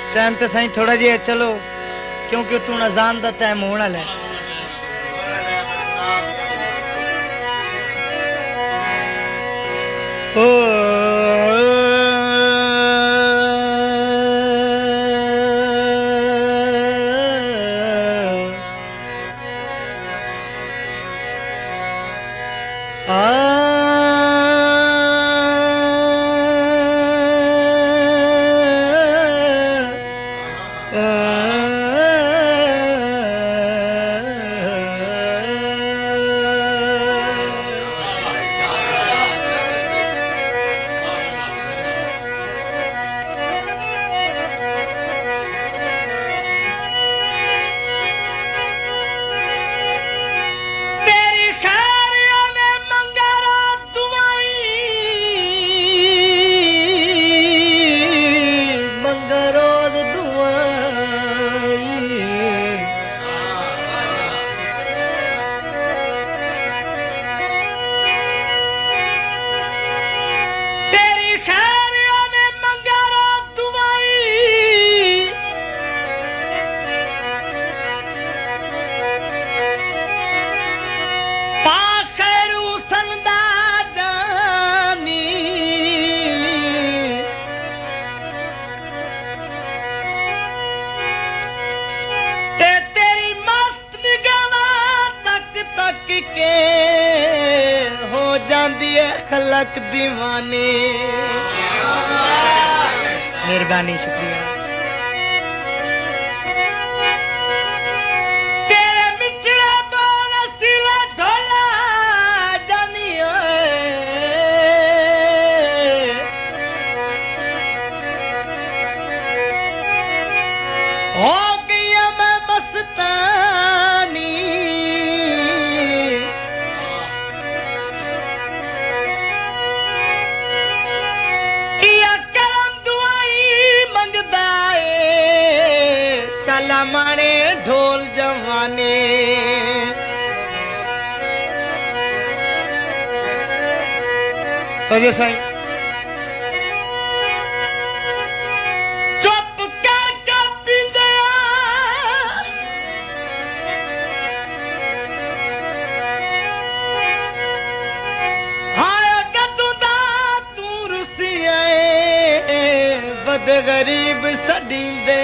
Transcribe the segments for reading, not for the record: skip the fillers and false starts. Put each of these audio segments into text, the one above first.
Time तो सही थोड़ा जिहा चलो क्योंकि तू अजान का टाइम होने वाला है। खलक दीवाने मेहरबानी शुक्रिया तेरे मिठड़ा बोल सिला ढोला जानी हो गया मैं मस्तानी माने ढोल जवाने तो जैसा चुप कर पींदे हाय जदों दा तू रुसिया बद गरीब सडींदे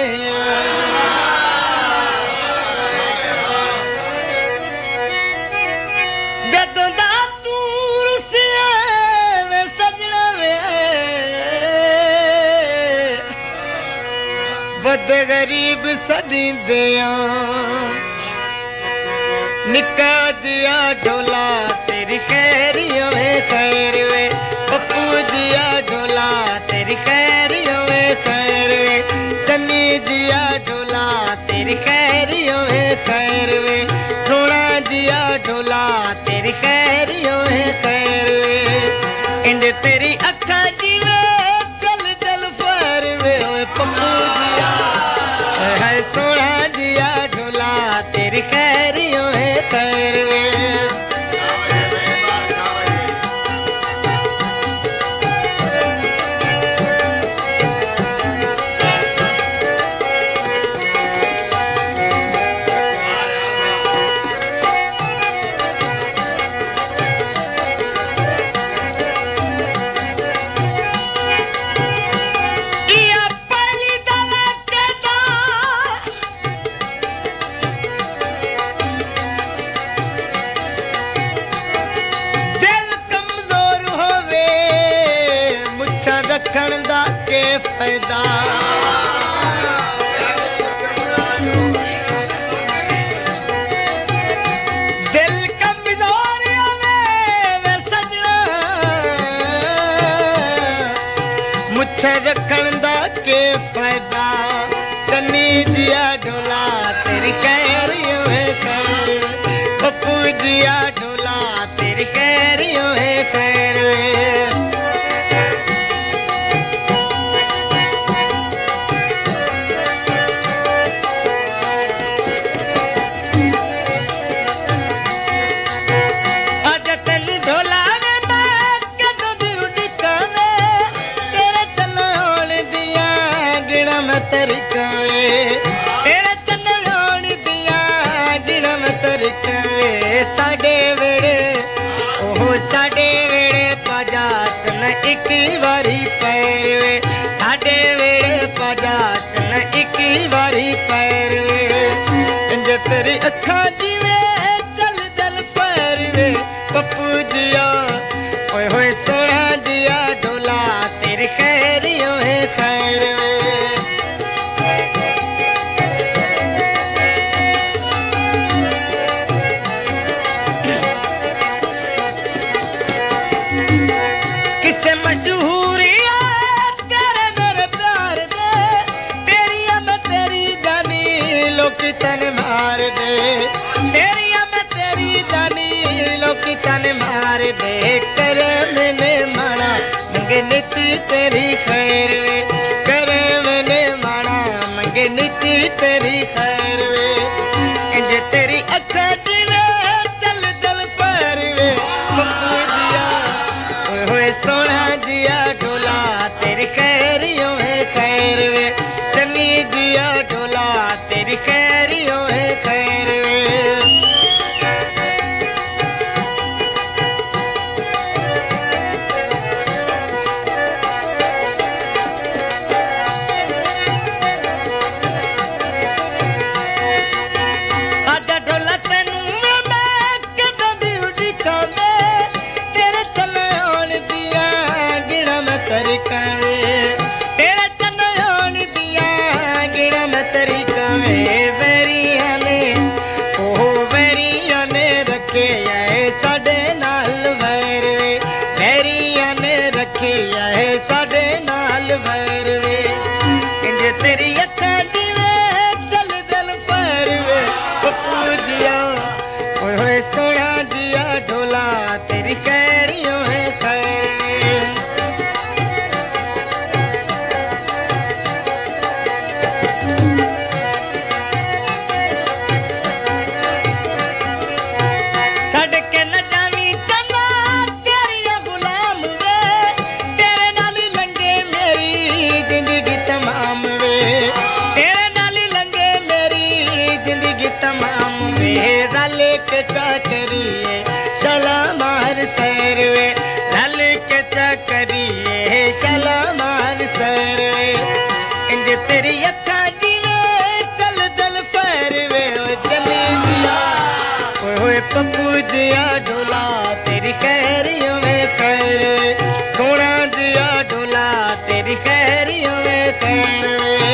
बद गरीब सडींदिया निका जिया ढोला तेरी खैरियों में खैर वे पप्पू जिया ढोला तेरी खैरियों में खैर वे सन्नी जिया ढोला तेरी खैरियों में खैर वे सोना जिया ढोला तेरी खैरियों में खैर वे इंड तेरी अखा जीवे चल चल फर वे पप्पू सोना जिया ढोला तेरी खैरियों है खैर वे फायदा दिल कमजोर में सजना मुझे रखण दा के फायदा सन्नी जिया ढोला तेरी खैरियों है खैर पप्पू जिया ढोला तेरी खैरियों है खैर में तरीका वे तेरे चन्नोण दिया गिणा में तरीका वे साडे वेड़े ओहो साडे वेड़े पजा चन एक बारी पैर वे साडे वेड़े पजा चन एक बारी पैर वे इंज तेरी अखा जिवे चल दल पैर वे पप्पू जिया ओए होए सोना जिया ढोला तेरी खैरियों है खैर वे किसे मशहूरिया तेरे मेरे प्यार दे तेरी मैं तेरी जानी लोग तन मार दे तेरी मैं तेरी जानी लोग तन मार दे करे मैंने माना मंगे नीति तेरी खैर वे करे मैंने माना मंगे नीति तेरी खैर वे इंज तेरी अखा जिवे चल दल पैर वे पप्पू जिया ओए होए सोना जिया ढोला तेरी खैरियों है खैर वे चन्नी जिया ढोला तेरी खैरियों है खैर वे आजा ढोला तेनू मैं कदा दी उड़ीका में तेरे चलण दिया गिणा में तरीका वे तेरे चलण दिया गिणा में तरीका वे वेरिया ने ओहो वेरिया ने रखे है साडे नाल वैर वे वेरिया ने रखे है साडे नाल वैर वे इंज तेरी अखा जिवे चल दल पैर वे पप्पू जिया ओए होए सोना जिया ढोला तेरी खैरियों है खैर वे छड़ के न जावी चंगा तेरी गुलाम वे तेरे नाल लंगे मेरी जिंदगी तमाम वे तेरे नाल लंगे मेरी जिंदगी तमाम वे रल के चकरिए शला मार सैर वे रल के चकरिए शला मार सैर वे इंज तेरी अखा जिवे चल दल पैर वे ओ चली जिया ओए होए पप्पू जिया ढोला तेरी खैरियों में खैर वे सोना जिया ढोला तेरी खैरियों में खैर वे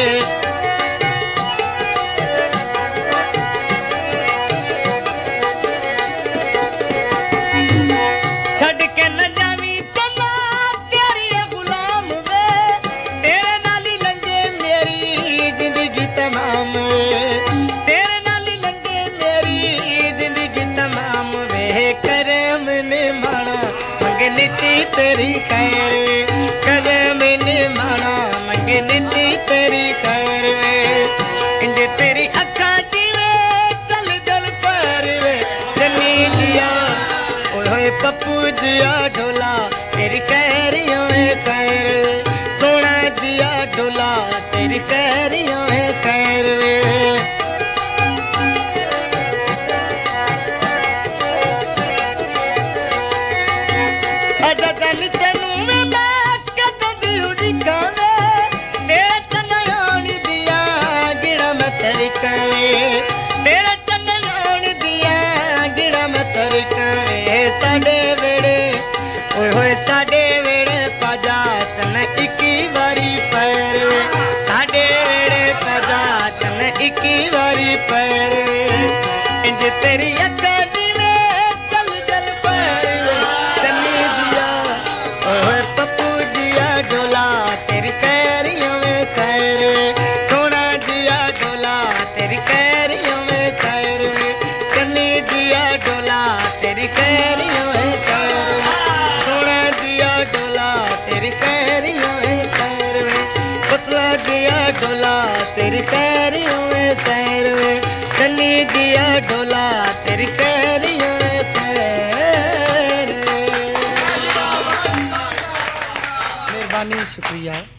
छड़ के न जावी चला तेरी गुलाम वे तेरे नाल लंगे मेरी जिंदगी तमाम वे तेरे नाल लंगे मेरी जिंदगी तमाम वे करे मैंने माना मंगे नीति तेरी खैर वे करे मैंने माना मंगे नीति तेरी खैर वे इंज तेरी अखा जिवे चल दल पैर वे चन्नी जिया ओए होए पप्पू जिया ढोला तेरी खैरियों है खैर वे सोना जिया ढोला तेरी खैरियों है खैर वे आजा जानी तेनू मैं कदा दी उड़ीका वे तेरे चन्नोण दिया गिणा में तरीका वे तेरे चन्नोण दिया गिणा में तरीका वे साडे वेड़े ओए होए साडे वेड़े पजा चन एक बारी पैर वे साडे वेड़े पजा चन एक बारी पैर वे इंज तेरी अखा जिवे चल दल पैर वे चन्नी जिया ओए होए पप्पू जिया ढोला तेरी खैरियों में खैर वे सोना जिया ढोला तेरी खैरियों में खैर वे चन्नी जिया ढोला तेरी खैरियों में खैर वे सोना जिया ढोला तेरी खैरियों में खैर वे पुतला जिया ढोला तेरी खैरियों में खैर वे चन्नी जिया ढोला तेरी खैरियों में खैर वे। मेहरबानी शुक्रिया।